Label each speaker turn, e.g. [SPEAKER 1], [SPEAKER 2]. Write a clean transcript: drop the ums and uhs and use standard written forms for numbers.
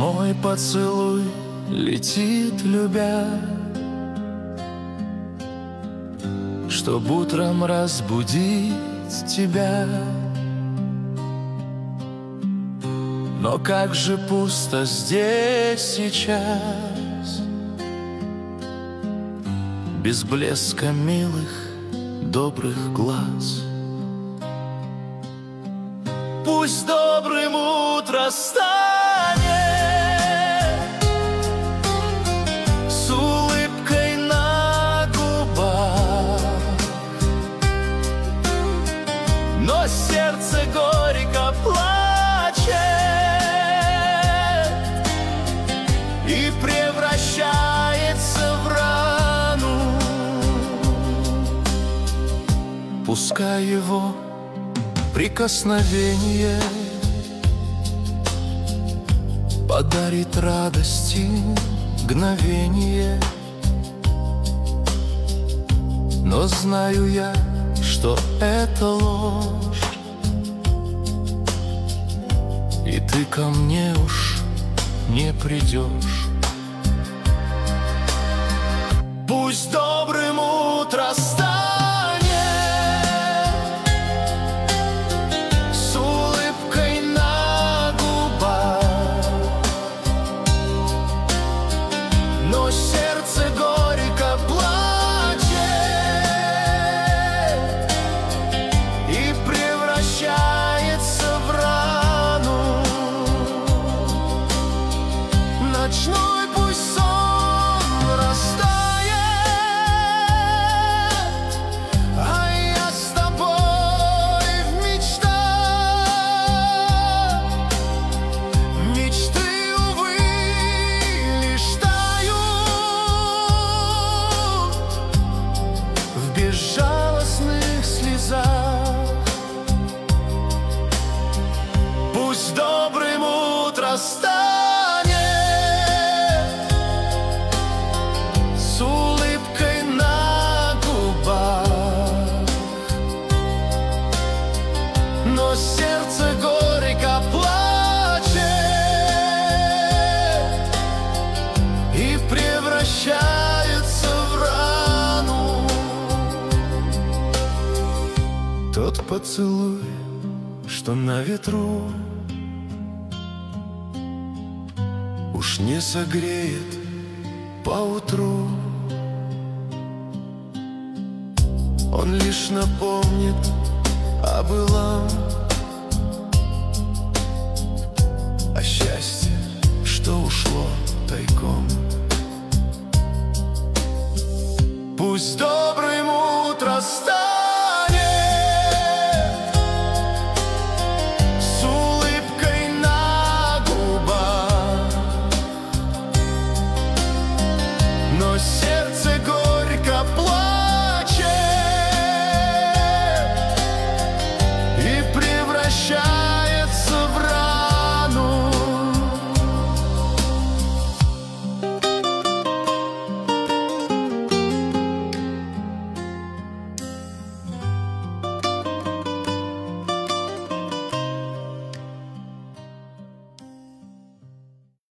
[SPEAKER 1] Мой поцелуй летит, любя, чтоб утром разбудить тебя. Но как же пусто здесь сейчас, без блеска милых, добрых глаз. Пусть добрым утро станет с улыбкой на губах, но сердце горько плачет и превращается в рану. Пускай его прикосновение подарит радости мгновение, но знаю я, что это ложь, и ты ко мне уж не придешь. Пусть добрым утро станет с улыбкой на губах, но сердце горько плачет и превращается в рану. Ночной пусть сон растает, а я с тобой в мечтах. Мечты, увы, лишь тают в безжалостных слезах. Пусть добрым утро станет с улыбкой на губах, но сердце горько плачет и превращается в рану. Тот поцелуй, что на ветру, уж не согреет поутру. Он лишь напомнит о былом,